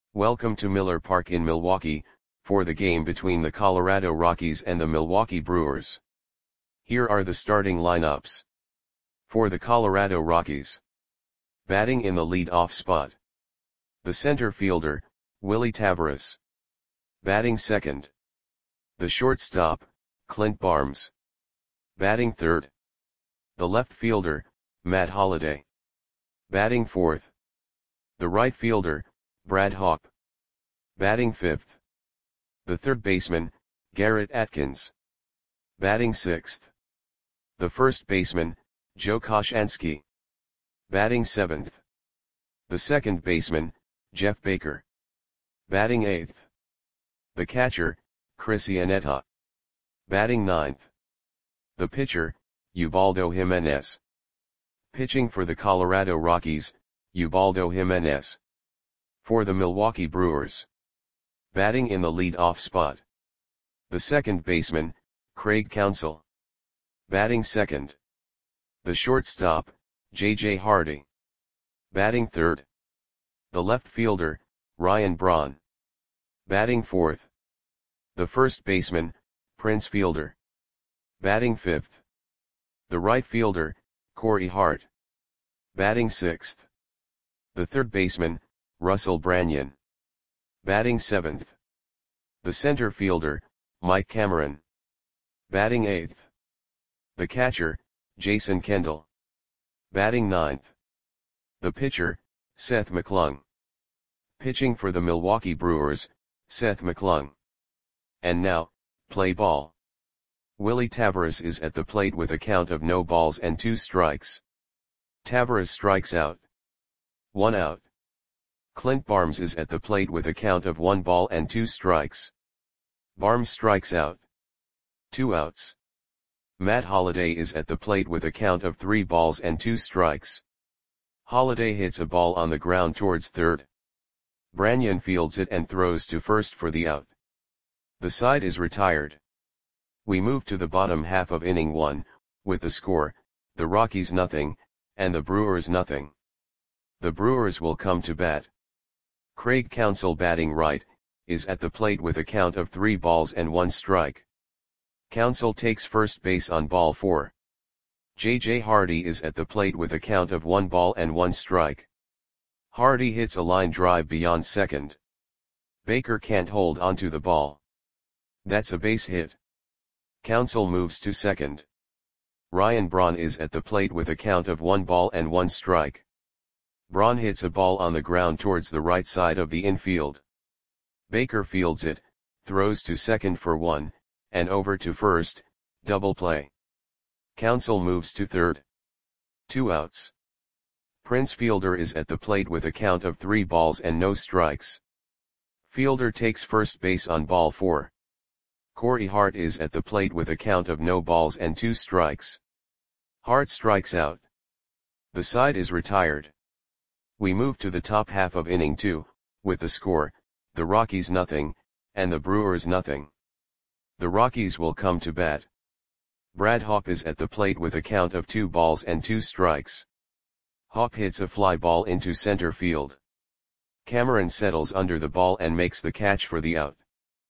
Welcome to Miller Park in Milwaukee, for the game between the Colorado Rockies and the Milwaukee Brewers. Here are the starting lineups. For the Colorado Rockies. Batting in the lead-off spot. The center fielder, Willy Taveras. Batting second. The shortstop, Clint Barnes. Batting third. The left fielder, Matt Holliday. Batting fourth. The right fielder, Brad Hawpe. Batting fifth. The third baseman, Garrett Atkins. Batting sixth. The first baseman, Joe Koshansky. Batting seventh. The second baseman, Jeff Baker. Batting eighth. The catcher, Chris Iannetta. Batting ninth. The pitcher, Ubaldo Jimenez. Pitching for the Colorado Rockies, Ubaldo Jimenez. For the Milwaukee Brewers. Batting in the lead-off spot. The second baseman, Craig Counsell. Batting second. The shortstop, J.J. Hardy. Batting third. The left fielder, Ryan Braun. Batting fourth. The first baseman, Prince Fielder. Batting fifth. The right fielder, Corey Hart. Batting sixth. The third baseman, Russell Branyan. Batting seventh. The center fielder, Mike Cameron. Batting eighth. The catcher, Jason Kendall. Batting ninth. The pitcher, Seth McClung. Pitching for the Milwaukee Brewers, Seth McClung. And now, play ball. Willy Taveras is at the plate with a count of no balls and 2 strikes. Taveras strikes out. 1 out. Clint Barnes is at the plate with a count of 1 ball and 2 strikes. Barnes strikes out. 2 outs. Matt Holliday is at the plate with a count of 3 balls and 2 strikes. Holliday hits a ball on the ground towards third. Branyan fields it and throws to first for the out. The side is retired. We move to the bottom half of inning 1, with the score, the Rockies nothing, and the Brewers nothing. The Brewers will come to bat. Craig Counsell batting right, is at the plate with a count of 3 balls and 1 strike. Counsell takes first base on ball 4. J.J. Hardy is at the plate with a count of 1 ball and 1 strike. Hardy hits a line drive beyond second. Baker can't hold onto the ball. That's a base hit. Counsell moves to second. Ryan Braun is at the plate with a count of 1 ball and 1 strike. Braun hits a ball on the ground towards the right side of the infield. Baker fields it, throws to second for 1, and over to first, double play. Counsell moves to third. 2 outs. Prince Fielder is at the plate with a count of 3 balls and no strikes. Fielder takes first base on ball 4. Corey Hart is at the plate with a count of no balls and 2 strikes. Hart strikes out. The side is retired. We move to the top half of inning 2, with the score, the Rockies nothing, and the Brewers nothing. The Rockies will come to bat. Brad Hawpe is at the plate with a count of 2 balls and 2 strikes. Hawpe hits a fly ball into center field. Cameron settles under the ball and makes the catch for the out.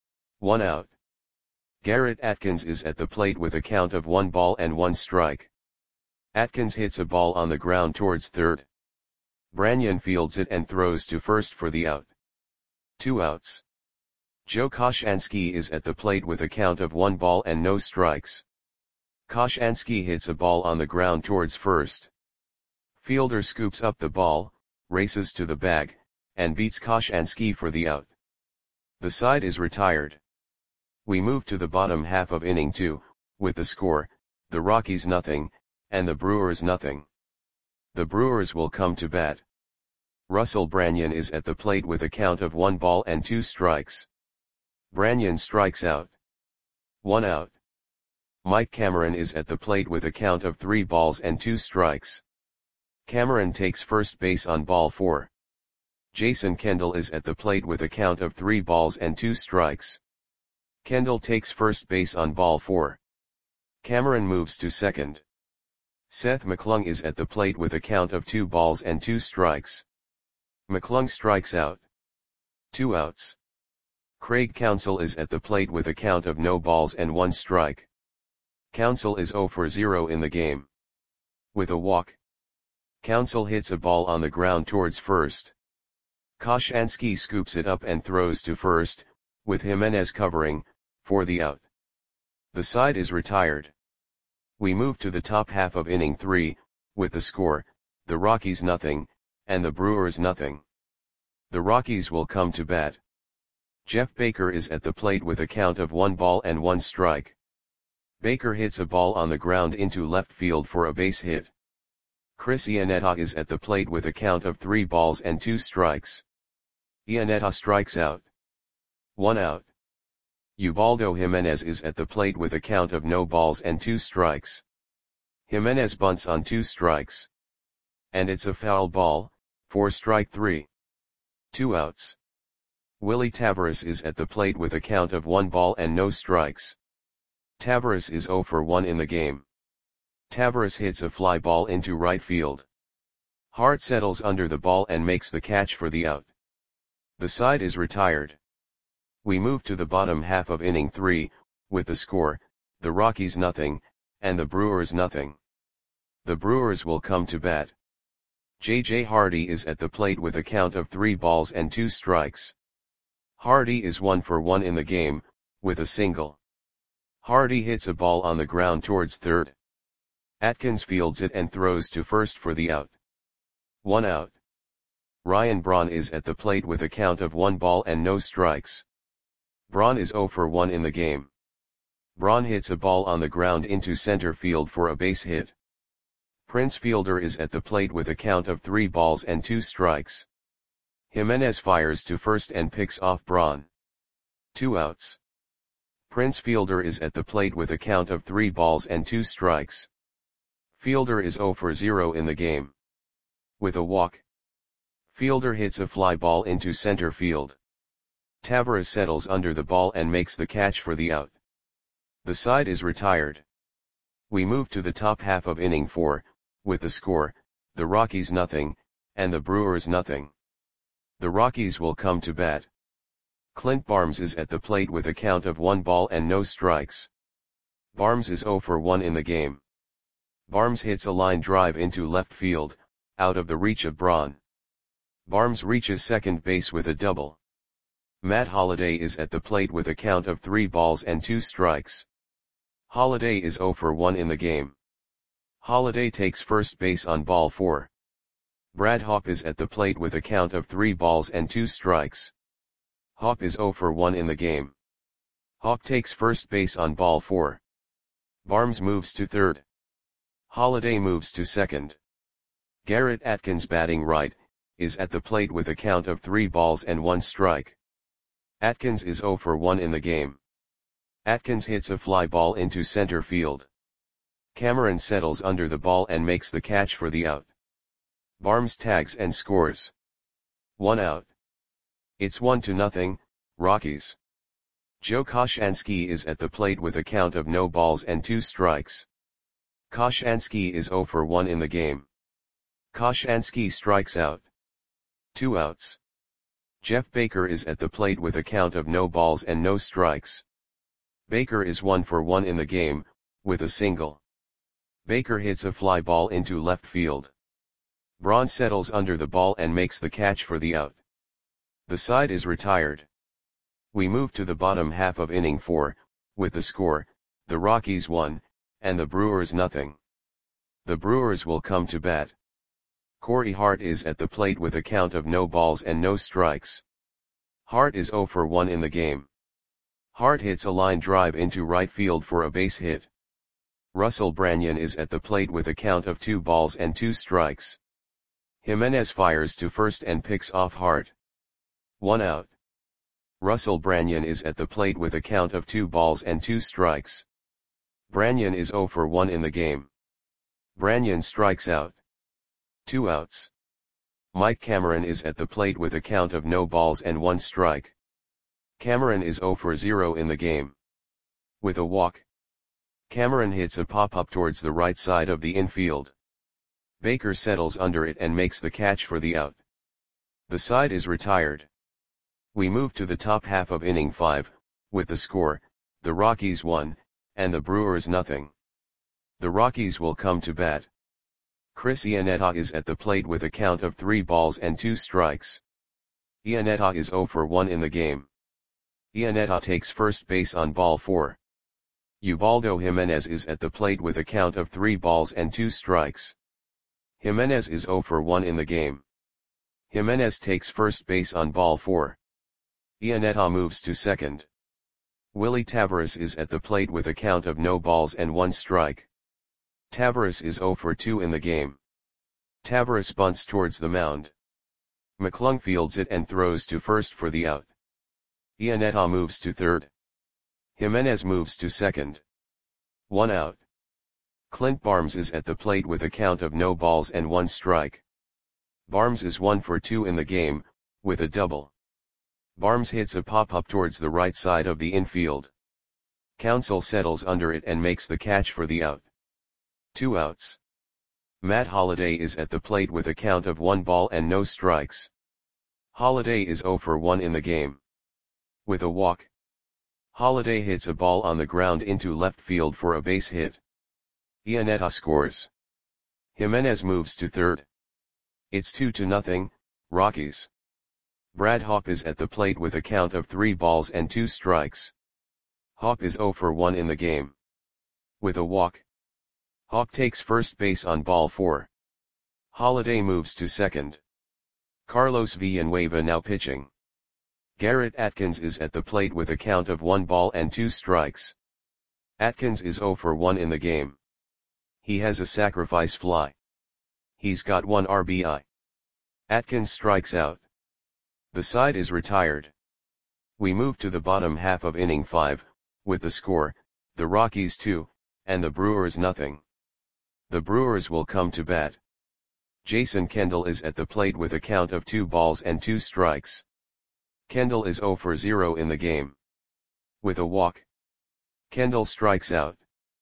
1 out. Garrett Atkins is at the plate with a count of 1 ball and 1 strike. Atkins hits a ball on the ground towards third. Branyan fields it and throws to first for the out. 2 outs. Joe Koshansky is at the plate with a count of 1 ball and no strikes. Koshansky hits a ball on the ground towards first. Fielder scoops up the ball, races to the bag, and beats Koshansky for the out. The side is retired. We move to the bottom half of inning 2, with the score, the Rockies nothing, and the Brewers nothing. The Brewers will come to bat. Russell Branyan is at the plate with a count of 1 ball and 2 strikes. Branyan strikes out. 1 out. Mike Cameron is at the plate with a count of 3 balls and 2 strikes. Cameron takes first base on ball 4. Jason Kendall is at the plate with a count of 3 balls and 2 strikes. Kendall takes first base on ball 4. Cameron moves to second. Seth McClung is at the plate with a count of 2 balls and 2 strikes. McClung strikes out. 2 outs. Craig Counsell is at the plate with a count of no balls and 1 strike. Counsell is 0 for 0 in the game. With a walk, Counsell hits a ball on the ground towards first. Koshansky scoops it up and throws to first, with Jimenez covering, for the out. The side is retired. We move to the top half of inning 3, with the score, the Rockies nothing, and the Brewers nothing. The Rockies will come to bat. Jeff Baker is at the plate with a count of 1 ball and 1 strike. Baker hits a ball on the ground into left field for a base hit. Chris Iannetta is at the plate with a count of 3 balls and 2 strikes. Iannetta strikes out. 1 out. Ubaldo Jimenez is at the plate with a count of no balls and 2 strikes. Jimenez bunts on 2 strikes. And it's a foul ball, for strike 3. 2 outs. Willie Taveras is at the plate with a count of 1 ball and no strikes. Taveras is 0 for 1 in the game. Taveras hits a fly ball into right field. Hart settles under the ball and makes the catch for the out. The side is retired. We move to the bottom half of inning 3, with the score, the Rockies nothing, and the Brewers nothing. The Brewers will come to bat. J.J. Hardy is at the plate with a count of 3 balls and 2 strikes. Hardy is 1 for 1 in the game, with a single. Hardy hits a ball on the ground towards third. Atkins fields it and throws to first for the out. 1 out. Ryan Braun is at the plate with a count of 1 ball and no strikes. Braun is 0 for 1 in the game. Braun hits a ball on the ground into center field for a base hit. Prince Fielder is at the plate with a count of 3 balls and 2 strikes. Jimenez fires to first and picks off Braun. 2 outs. Prince Fielder is at the plate with a count of 3 balls and 2 strikes. Fielder is 0 for 0 in the game. With a walk, Fielder hits a fly ball into center field. Taveras settles under the ball and makes the catch for the out. The side is retired. We move to the top half of inning 4, with the score, the Rockies nothing, and the Brewers nothing. The Rockies will come to bat. Clint Barnes is at the plate with a count of 1 ball and no strikes. Barnes is 0 for 1 in the game. Barnes hits a line drive into left field, out of the reach of Braun. Barnes reaches second base with a double. Matt Holliday is at the plate with a count of 3 balls and 2 strikes. Holliday is 0 for 1 in the game. Holliday takes first base on ball 4. Brad Hawpe is at the plate with a count of 3 balls and 2 strikes. Hawpe is 0 for 1 in the game. Hawpe takes first base on ball 4. Barnes moves to third. Holliday moves to second. Garrett Atkins, batting right, is at the plate with a count of 3 balls and 1 strike. Atkins is 0 for 1 in the game. Atkins hits a fly ball into center field. Cameron settles under the ball and makes the catch for the out. Barnes tags and scores. 1 out. It's 1-0, Rockies. Joe Koshansky is at the plate with a count of no balls and 2 strikes. Koshansky is 0 for 1 in the game. Koshansky strikes out. 2 outs. Jeff Baker is at the plate with a count of no balls and no strikes. Baker is 1 for 1 in the game, with a single. Baker hits a fly ball into left field. Braun settles under the ball and makes the catch for the out. The side is retired. We move to the bottom half of inning 4, with the score, the Rockies 1, and the Brewers nothing. The Brewers will come to bat. Corey Hart is at the plate with a count of no balls and no strikes. Hart is 0 for 1 in the game. Hart hits a line drive into right field for a base hit. Russell Branyan is at the plate with a count of 2 balls and 2 strikes. Jimenez fires to first and picks off Hart. 1 out. Russell Branyan is at the plate with a count of 2 balls and 2 strikes. Branyan is 0 for 1 in the game. Branyan strikes out. 2 outs. Mike Cameron is at the plate with a count of no balls and 1 strike. Cameron is 0 for 0 in the game. With a walk, Cameron hits a pop-up towards the right side of the infield. Baker settles under it and makes the catch for the out. The side is retired. We move to the top half of inning 5, with the score, the Rockies 1, and the Brewers nothing. The Rockies will come to bat. Chris Iannetta is at the plate with a count of 3 balls and 2 strikes. Iannetta is 0 for 1 in the game. Iannetta takes first base on ball 4. Ubaldo Jimenez is at the plate with a count of 3 balls and 2 strikes. Jimenez is 0 for 1 in the game. Jimenez takes first base on ball 4. Iannetta moves to second. Willie Taveras is at the plate with a count of no balls and 1 strike. Taveras is 0 for 2 in the game. Taveras bunts towards the mound. McClung fields it and throws to first for the out. Iannetta moves to third. Jimenez moves to second. 1 out. Clint Barnes is at the plate with a count of no balls and 1 strike. Barnes is 1 for 2 in the game, with a double. Barnes hits a pop-up towards the right side of the infield. Counsell settles under it and makes the catch for the out. 2 outs. Matt Holliday is at the plate with a count of 1 ball and no strikes. Holliday is 0 for 1 in the game. With a walk. Holliday hits a ball on the ground into left field for a base hit. Iannetta scores. Jimenez moves to third. It's 2-0, Rockies. Brad Hawpe is at the plate with a count of 3 balls and 2 strikes. Hawpe is 0 for 1 in the game. With a walk. Hawpe takes first base on ball 4. Holliday moves to second. Carlos Villanueva now pitching. Garrett Atkins is at the plate with a count of 1 ball and 2 strikes. Atkins is 0 for 1 in the game. He has a sacrifice fly. He's got 1 RBI. Atkins strikes out. The side is retired. We move to the bottom half of inning 5, with the score, the Rockies 2, and the Brewers nothing. The Brewers will come to bat. Jason Kendall is at the plate with a count of 2 balls and 2 strikes. Kendall is 0 for 0 in the game. With a walk. Kendall strikes out.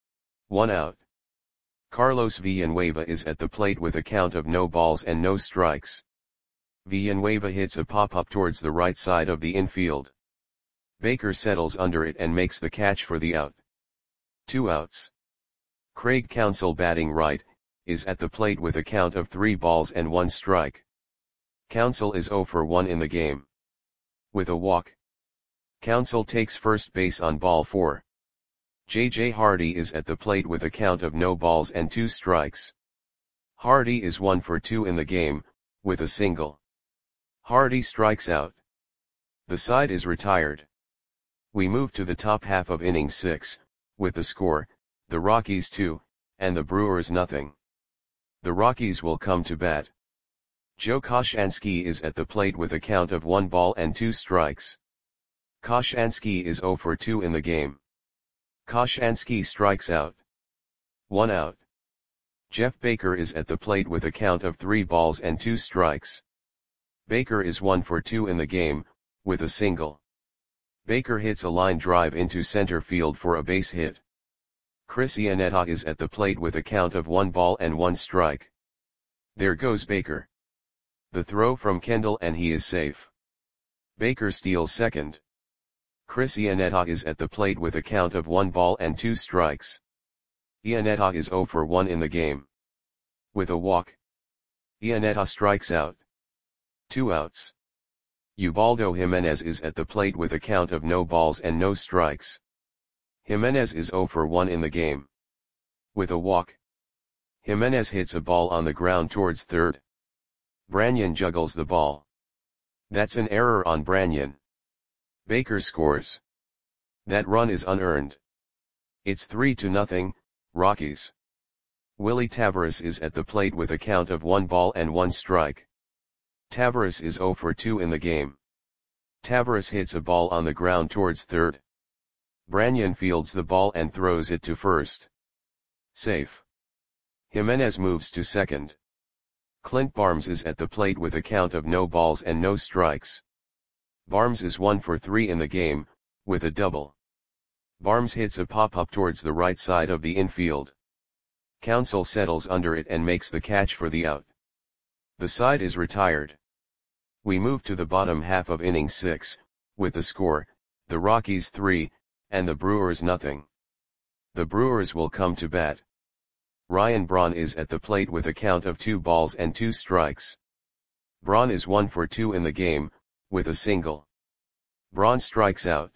1 out. Carlos Villanueva is at the plate with a count of no balls and no strikes. Villanueva hits a pop-up towards the right side of the infield. Baker settles under it and makes the catch for the out. 2 outs. Craig Counsell batting right, is at the plate with a count of 3 balls and 1 strike. Counsell is 0 for 1 in the game. With a walk. Counsell takes first base on ball 4. J.J. Hardy is at the plate with a count of no balls and 2 strikes. Hardy is 1 for 2 in the game, with a single. Hardy strikes out. The side is retired. We move to the top half of inning 6, with the score, the Rockies 2, and the Brewers nothing. The Rockies will come to bat. Joe Koshansky is at the plate with a count of 1 ball and 2 strikes. Koshansky is 0 for 2 in the game. Koshansky strikes out. 1 out. Jeff Baker is at the plate with a count of 3 balls and 2 strikes. Baker is 1 for 2 in the game, with a single. Baker hits a line drive into center field for a base hit. Chris Iannetta is at the plate with a count of 1 ball and 1 strike. There goes Baker. The throw from Kendall and he is safe. Baker steals second. Chris Iannetta is at the plate with a count of 1 ball and 2 strikes. Iannetta is 0 for 1 in the game. With a walk. Iannetta strikes out. 2 outs. Ubaldo Jimenez is at the plate with a count of no balls and no strikes. Jimenez is 0 for 1 in the game. With a walk. Jimenez hits a ball on the ground towards third. Branyan juggles the ball. That's an error on Branyan. Baker scores. That run is unearned. It's 3-0, Rockies. Willie Taveras is at the plate with a count of 1 ball and 1 strike. Taveras is 0 for 2 in the game. Taveras hits a ball on the ground towards third. Branyan fields the ball and throws it to first. Safe. Jimenez moves to second. Clint Barnes is at the plate with a count of no balls and no strikes. Barnes is 1 for 3 in the game, with a double. Barnes hits a pop-up towards the right side of the infield. Counsell settles under it and makes the catch for the out. The side is retired. We move to the bottom half of inning 6, with the score, the Rockies 3, and the Brewers nothing. The Brewers will come to bat. Ryan Braun is at the plate with a count of 2 balls and 2 strikes. Braun is 1 for 2 in the game, with a single. Braun strikes out.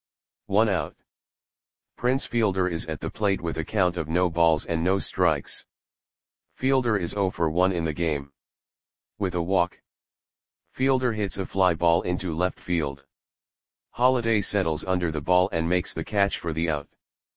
1 out. Prince Fielder is at the plate with a count of no balls and no strikes. Fielder is 0 for 1 in the game. With a walk. Fielder hits a fly ball into left field. Holliday settles under the ball and makes the catch for the out.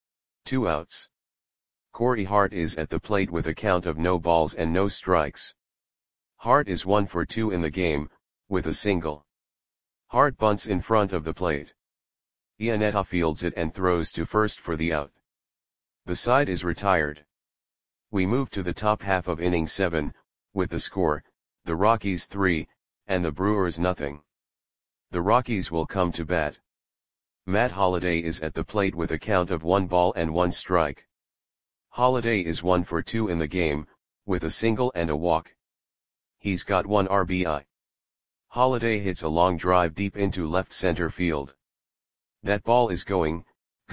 2 outs. Corey Hart is at the plate with a count of no balls and no strikes. Hart is 1 for 2 in the game, with a single. Hart bunts in front of the plate. Iannetta fields it and throws to first for the out. The side is retired. We move to the top half of inning 7, with the score, the Rockies 3, and the Brewers nothing. The Rockies will come to bat. Matt Holliday is at the plate with a count of 1 ball and 1 strike. Holliday is 1 for 2 in the game, with a single and a walk. He's got 1 RBI. Holliday hits a long drive deep into left center field. That ball is going,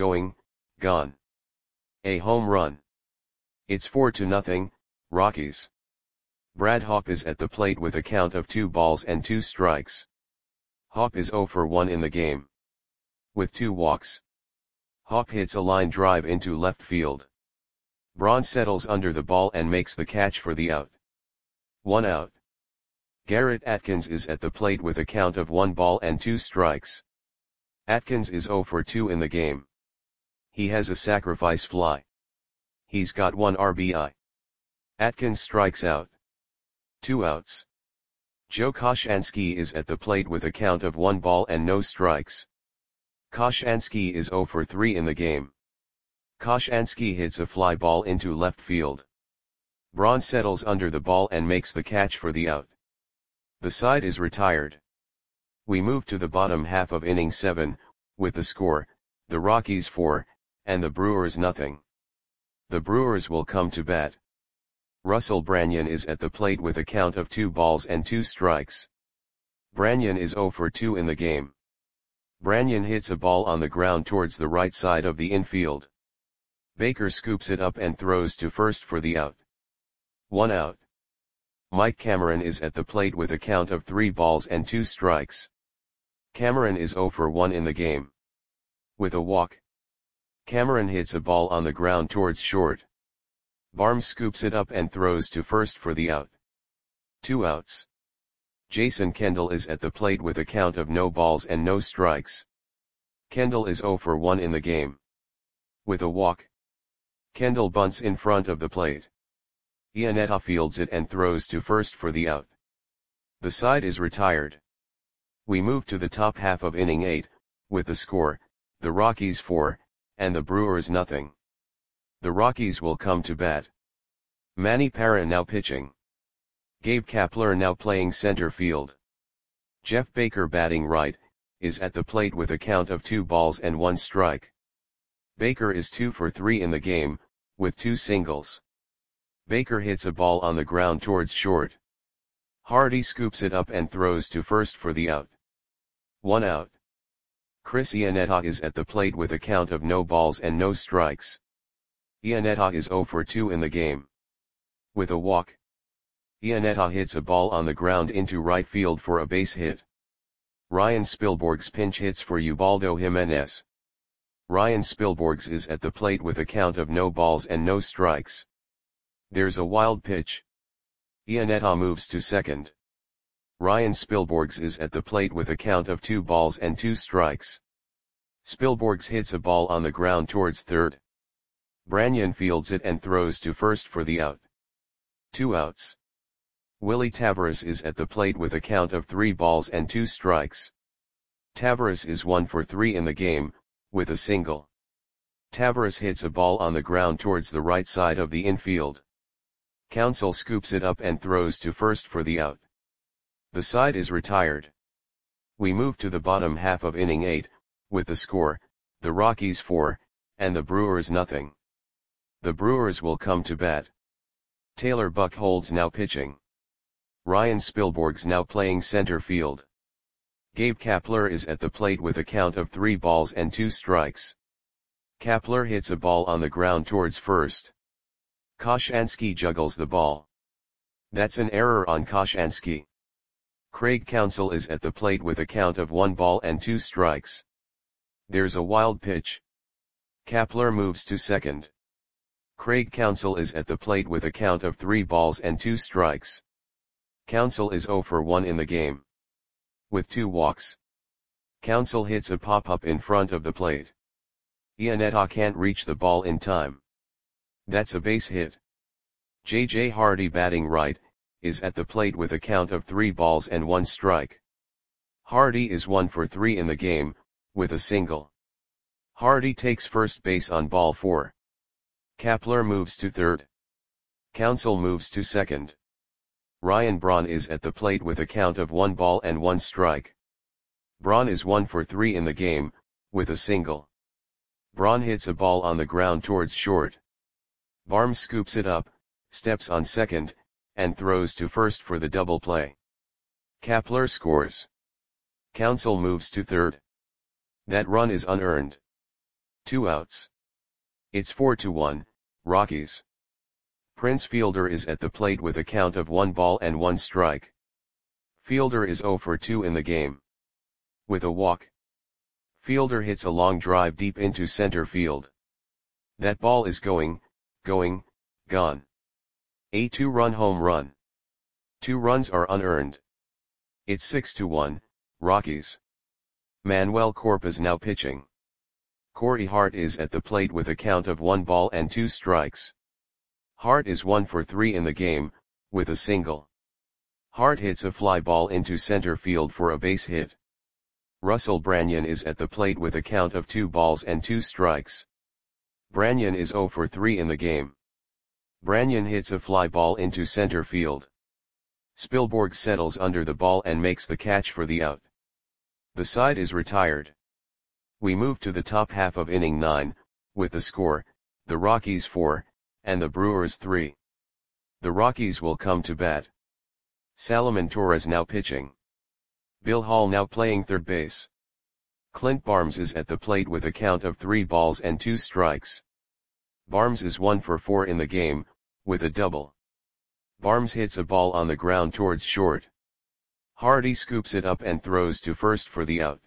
gone. A home run. It's 4-0, Rockies. Brad Hawpe is at the plate with a count of 2 balls and 2 strikes. Hawpe is 0 for 1 in the game. With 2 walks. Hawpe hits a line drive into left field. Braun settles under the ball and makes the catch for the out. 1 out. Garrett Atkins is at the plate with a count of 1 ball and 2 strikes. Atkins is 0 for 2 in the game. He has a sacrifice fly. He's got 1 RBI. Atkins strikes out. 2 outs. Joe Koshansky is at the plate with a count of 1 ball and no strikes. Koshansky is 0 for 3 in the game. Koshansky hits a fly ball into left field. Braun settles under the ball and makes the catch for the out. The side is retired. We move to the bottom half of inning 7, with the score, the Rockies 4, and the Brewers nothing. The Brewers will come to bat. Russell Branyan is at the plate with a count of 2 balls and 2 strikes. Branyan is 0 for 2 in the game. Branyan hits a ball on the ground towards the right side of the infield. Baker scoops it up and throws to first for the out. 1 out. Mike Cameron is at the plate with a count of 3 balls and 2 strikes. Cameron is 0 for 1 in the game. With a walk. Cameron hits a ball on the ground towards short. Barnes scoops it up and throws to first for the out. 2 outs. Jason Kendall is at the plate with a count of no balls and no strikes. Kendall is 0 for 1 in the game. With a walk. Kendall bunts in front of the plate. Iannetta fields it and throws to first for the out. The side is retired. We move to the top half of inning 8, with the score, the Rockies 4, and the Brewers nothing. The Rockies will come to bat. Manny Parra now pitching. Gabe Kapler now playing center field. Jeff Baker batting right, is at the plate with a count of 2 balls and 1 strike. Baker is 2 for 3 in the game, with 2 singles. Baker hits a ball on the ground towards short. Hardy scoops it up and throws to first for the out. 1 out. Chris Iannetta is at the plate with a count of no balls and no strikes. Iannetta is 0 for 2 in the game. With a walk. Iannetta hits a ball on the ground into right field for a base hit. Ryan Spilborghs pinch hits for Ubaldo Jimenez. Ryan Spilborghs is at the plate with a count of no balls and no strikes. There's a wild pitch. Iannetta moves to second. Ryan Spilborghs is at the plate with a count of 2 balls and 2 strikes. Spilborghs hits a ball on the ground towards third. Branyan fields it and throws to first for the out. 2 outs. Willie Taveras is at the plate with a count of 3 balls and 2 strikes. Taveras is 1 for 3 in the game, with a single. Taveras hits a ball on the ground towards the right side of the infield. Counsell scoops it up and throws to first for the out. The side is retired. We move to the bottom half of inning 8, with the score, the Rockies 4, and the Brewers nothing. The Brewers will come to bat. Taylor Buchholz now pitching. Ryan Spilborghs now playing center field. Gabe Kapler is at the plate with a count of 3 balls and 2 strikes. Kapler hits a ball on the ground towards first. Koshansky juggles the ball. That's an error on Koshansky. Craig Counsell is at the plate with a count of 1 ball and 2 strikes. There's a wild pitch. Kapler moves to second. Craig Counsell is at the plate with a count of 3 balls and 2 strikes. Counsell is 0 for 1 in the game. With 2 walks. Counsell hits a pop-up in front of the plate. Iannetta can't reach the ball in time. That's a base hit. J.J. Hardy, batting right, is at the plate with a count of 3 balls and 1 strike. Hardy is 1 for 3 in the game, with a single. Hardy takes first base on ball 4. Kapler moves to third. Counsell moves to second. Ryan Braun is at the plate with a count of 1 ball and 1 strike. Braun is 1 for 3 in the game, with a single. Braun hits a ball on the ground towards short. Barnes scoops it up, steps on second, and throws to first for the double play. Kapler scores. Counsell moves to third. That run is unearned. 2 outs. It's 4-1, Rockies. Prince Fielder is at the plate with a count of 1 ball and 1 strike. Fielder is 0 for 2 in the game. With a walk. Fielder hits a long drive deep into center field. That ball is gone. A 2-run home run. 2 runs are unearned. It's 6-1, Rockies. Manuel Corpus now pitching. Corey Hart is at the plate with a count of 1 ball and 2 strikes. Hart is 1 for 3 in the game, with a single. Hart hits a fly ball into center field for a base hit. Russell Branyan is at the plate with a count of 2 balls and 2 strikes. Branyan is 0 for 3 in the game. Branyan hits a fly ball into center field. Spilborghs settles under the ball and makes the catch for the out. The side is retired. We move to the top half of inning 9, with the score, the Rockies 4, and the Brewers 3. The Rockies will come to bat. Salomon Torres now pitching. Bill Hall now playing third base. Clint Barnes is at the plate with a count of 3 balls and 2 strikes. Barnes is 1 for 4 in the game, with a double. Barnes hits a ball on the ground towards short. Hardy scoops it up and throws to first for the out.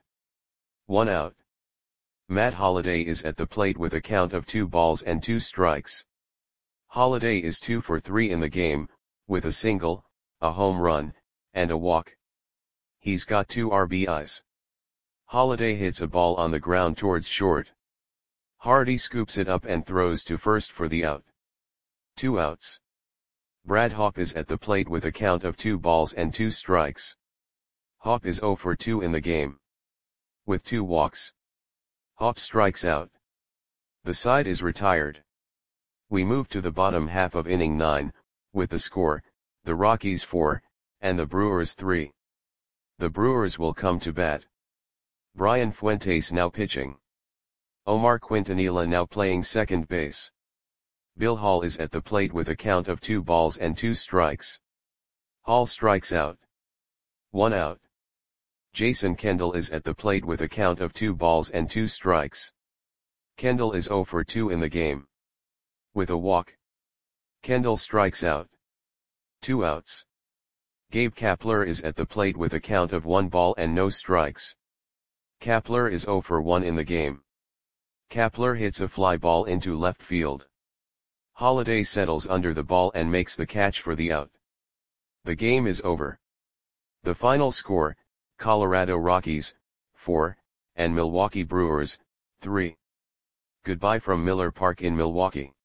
1 out. Matt Holliday is at the plate with a count of 2 balls and 2 strikes. Holliday is 2 for 3 in the game, with a single, a home run, and a walk. He's got 2 RBIs. Holliday hits a ball on the ground towards short. Hardy scoops it up and throws to first for the out. 2 outs. Brad Hawpe is at the plate with a count of 2 balls and 2 strikes. Hawpe is 0 for 2 in the game. With 2 walks. Hawpe strikes out. The side is retired. We move to the bottom half of inning 9, with the score, the Rockies 4, and the Brewers 3. The Brewers will come to bat. Brian Fuentes now pitching. Omar Quintanilla now playing second base. Bill Hall is at the plate with a count of 2 balls and 2 strikes. Hall strikes out. 1 out. Jason Kendall is at the plate with a count of 2 balls and 2 strikes. Kendall is 0 for 2 in the game. With a walk. Kendall strikes out. 2 outs. Gabe Kapler is at the plate with a count of 1 ball and no strikes. Kapler is 0 for 1 in the game. Kapler hits a fly ball into left field. Holliday settles under the ball and makes the catch for the out. The game is over. The final score, Colorado Rockies, 4, and Milwaukee Brewers, 3. Goodbye from Miller Park in Milwaukee.